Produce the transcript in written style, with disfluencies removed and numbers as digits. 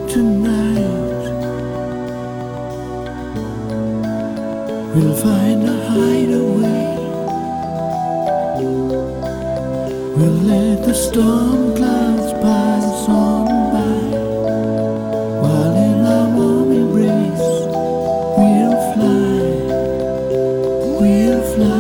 tonight. We'll find a hideaway. We'll let the storm cloud